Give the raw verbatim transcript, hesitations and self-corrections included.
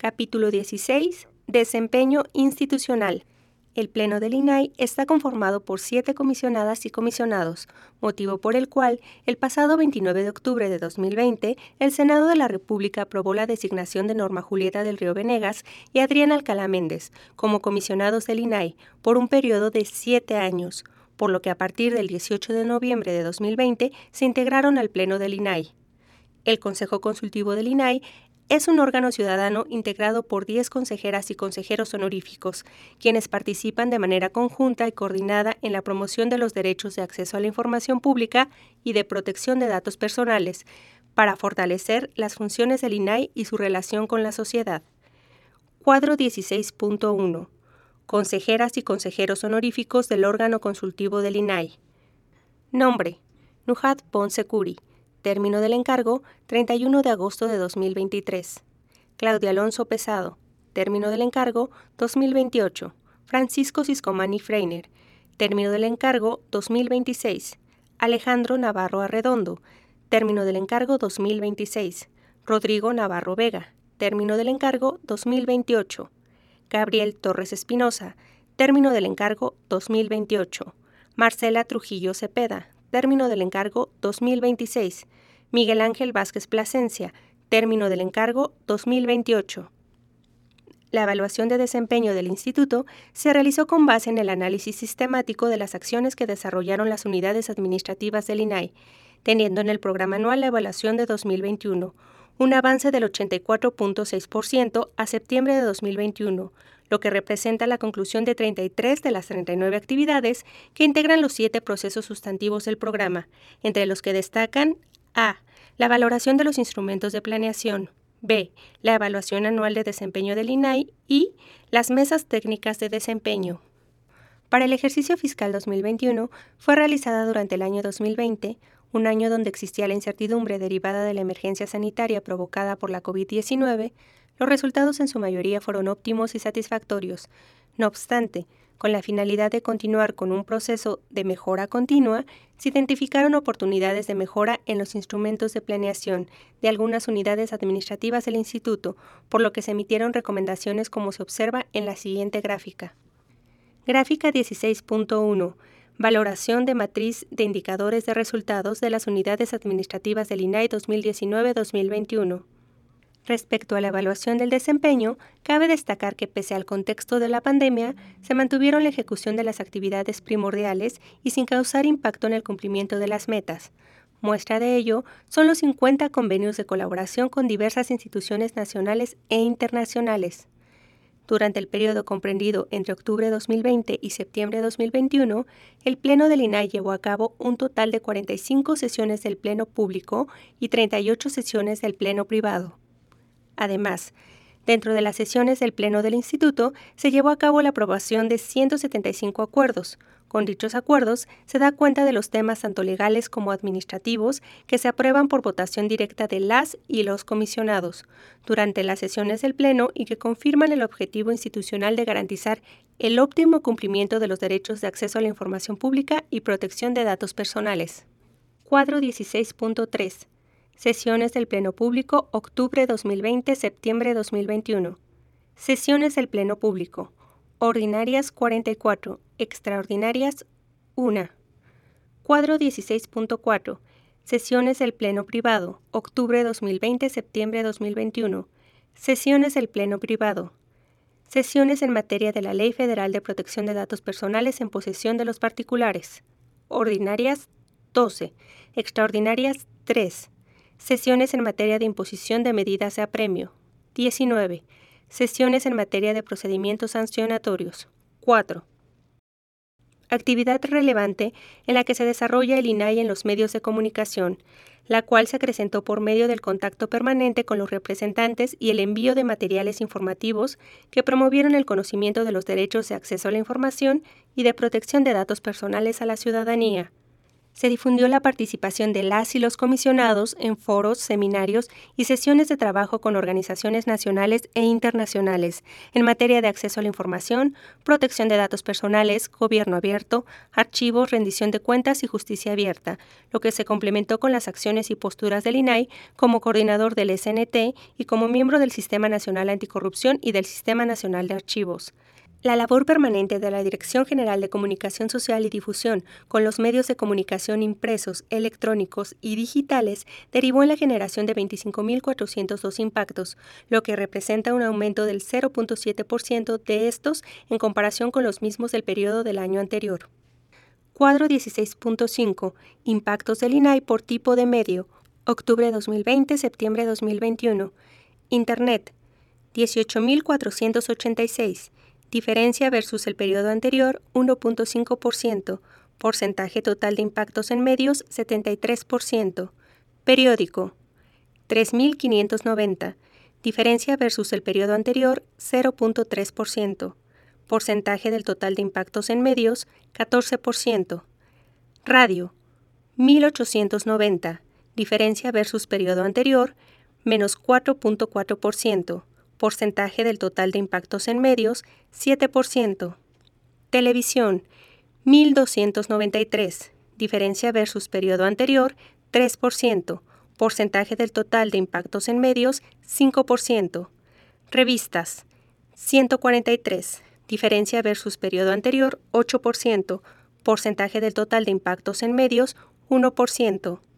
Capítulo dieciséis. Desempeño institucional. El Pleno del I N A I está conformado por siete comisionadas y comisionados, motivo por el cual, el pasado veintinueve de octubre de dos mil veinte, el Senado de la República aprobó la designación de Norma Julieta del Río Venegas y Adrián Alcalá Méndez como comisionados del I N A I por un periodo de siete años, por lo que a partir del dieciocho de noviembre de dos mil veinte se integraron al Pleno del I N A I. El Consejo Consultivo del I N A I es un órgano ciudadano integrado por diez consejeras y consejeros honoríficos, quienes participan de manera conjunta y coordinada en la promoción de los derechos de acceso a la información pública y de protección de datos personales, para fortalecer las funciones del I N A I y su relación con la sociedad. Cuadro dieciséis punto uno. Consejeras y consejeros honoríficos del órgano consultivo del I N A I. Nombre: Nujat Ponce Curi. Término del encargo, treinta y uno de agosto de dos mil veintitrés. Claudia Alonso Pesado. Término del encargo, dos mil veintiocho. Francisco Ciscomani Freiner. Término del encargo, dos mil veintiséis. Alejandro Navarro Arredondo. Término del encargo, dos mil veintiséis. Rodrigo Navarro Vega. Término del encargo, dos mil veintiocho. Gabriel Torres Espinosa. Término del encargo, dos mil veintiocho. Marcela Trujillo Cepeda. Término del encargo, dos mil veintiséis. Miguel Ángel Vázquez Plasencia. Término del encargo, dos mil veintiocho. La evaluación de desempeño del Instituto se realizó con base en el análisis sistemático de las acciones que desarrollaron las unidades administrativas del I N A I, teniendo en el programa anual la evaluación de dos mil veintiuno, un avance del ochenta y cuatro punto seis por ciento a septiembre de dos mil veintiuno, lo que representa la conclusión de treinta y tres de las treinta y nueve actividades que integran los siete procesos sustantivos del programa, entre los que destacan A. La valoración de los instrumentos de planeación, B. La evaluación anual de desempeño del I N A I y las mesas técnicas de desempeño. Para el ejercicio fiscal dos mil veintiuno fue realizada durante el año dos mil veinte, un año donde existía la incertidumbre derivada de la emergencia sanitaria provocada por la COVID diecinueve, los resultados en su mayoría fueron óptimos y satisfactorios. No obstante, con la finalidad de continuar con un proceso de mejora continua, se identificaron oportunidades de mejora en los instrumentos de planeación de algunas unidades administrativas del Instituto, por lo que se emitieron recomendaciones como se observa en la siguiente gráfica. Gráfica dieciséis punto uno. Valoración de matriz de indicadores de resultados de las unidades administrativas del I N A I dos mil diecinueve a dos mil veintiuno. Respecto a la evaluación del desempeño, cabe destacar que pese al contexto de la pandemia, se mantuvieron la ejecución de las actividades primordiales y sin causar impacto en el cumplimiento de las metas. Muestra de ello son los cincuenta convenios de colaboración con diversas instituciones nacionales e internacionales. Durante el periodo comprendido entre octubre de dos mil veinte y septiembre de dos mil veintiuno, el Pleno del I N A I llevó a cabo un total de cuarenta y cinco sesiones del Pleno público y treinta y ocho sesiones del Pleno privado. Además, dentro de las sesiones del Pleno del Instituto se llevó a cabo la aprobación de ciento setenta y cinco acuerdos. Con dichos acuerdos se da cuenta de los temas tanto legales como administrativos que se aprueban por votación directa de las y los comisionados durante las sesiones del Pleno y que confirman el objetivo institucional de garantizar el óptimo cumplimiento de los derechos de acceso a la información pública y protección de datos personales. Cuadro dieciséis punto tres. Sesiones del Pleno Público, octubre dos mil veinte, septiembre dos mil veintiuno. Sesiones del Pleno Público. Ordinarias cuarenta y cuatro, extraordinarias uno. Cuadro dieciséis punto cuatro. Sesiones del Pleno Privado, octubre dos mil veinte, septiembre dos mil veintiuno. Sesiones del Pleno Privado. Sesiones en materia de la Ley Federal de Protección de Datos Personales en posesión de los particulares. Ordinarias doce, extraordinarias tres. Sesiones en materia de imposición de medidas de apremio. diecinueve. Sesiones en materia de procedimientos sancionatorios. cuatro. Actividad relevante en la que se desarrolla el I N A I en los medios de comunicación, la cual se acrecentó por medio del contacto permanente con los representantes y el envío de materiales informativos que promovieron el conocimiento de los derechos de acceso a la información y de protección de datos personales a la ciudadanía. Se difundió la participación de las y los comisionados en foros, seminarios y sesiones de trabajo con organizaciones nacionales e internacionales en materia de acceso a la información, protección de datos personales, gobierno abierto, archivos, rendición de cuentas y justicia abierta, lo que se complementó con las acciones y posturas del I N A I como coordinador del S N T y como miembro del Sistema Nacional Anticorrupción y del Sistema Nacional de Archivos. La labor permanente de la Dirección General de Comunicación Social y Difusión con los medios de comunicación impresos, electrónicos y digitales derivó en la generación de veinticinco mil cuatrocientos dos impactos, lo que representa un aumento del cero punto siete por ciento de estos en comparación con los mismos del periodo del año anterior. Cuadro dieciséis punto cinco. Impactos del I N A I por tipo de medio. Octubre dos mil veinte, septiembre dos mil veintiuno. Internet. dieciocho mil cuatrocientos ochenta y seis. Diferencia versus el periodo anterior, uno punto cinco por ciento. Porcentaje total de impactos en medios, setenta y tres por ciento. Periódico, tres mil quinientos noventa. Diferencia versus el periodo anterior, cero punto tres por ciento. Porcentaje del total de impactos en medios, catorce por ciento. Radio, mil ochocientos noventa. Diferencia versus periodo anterior, menos cuatro punto cuatro por ciento. Porcentaje del total de impactos en medios, siete por ciento. Televisión, mil doscientos noventa y tres. Diferencia versus periodo anterior, tres por ciento. Porcentaje del total de impactos en medios, cinco por ciento. Revistas, ciento cuarenta y tres. Diferencia versus periodo anterior, ocho por ciento. Porcentaje del total de impactos en medios, uno por ciento.